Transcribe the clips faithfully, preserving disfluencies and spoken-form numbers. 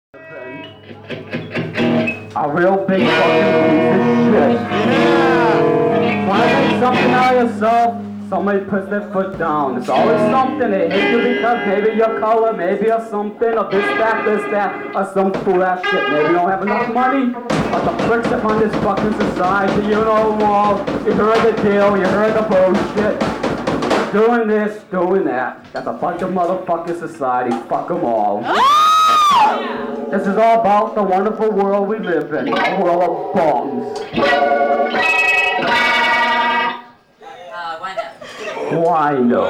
A real big fucking piece of shit. Yeah! Wanna make something out of yourself? Somebody puts their foot down. It's always something. They hate you because maybe your color, maybe or something, or this, that, this, that, or some fool ass shit. Maybe you don't have enough money, but the pricks upon this fucking society, you know them all. You heard the deal, you heard the bullshit. Doing this, doing that. That's a bunch of motherfucking society. Fuck them all. This is all about the wonderful world we live in, a world of bongs. Uh, why not? Why no?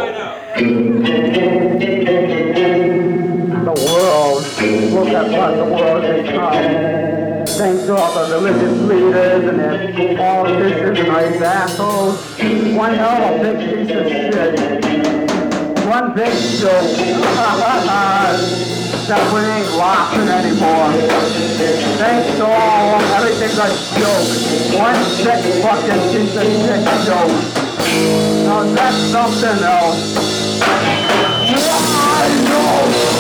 The world, look at what the world has become. Thanks to all the religious leaders and their politicians and nice assholes. One hell of a big piece of shit. One big joke. That we ain't laughing anymore. Thanks to all, everything's a joke. One sick fucking piece of shit joke. Now that's something else. Why no?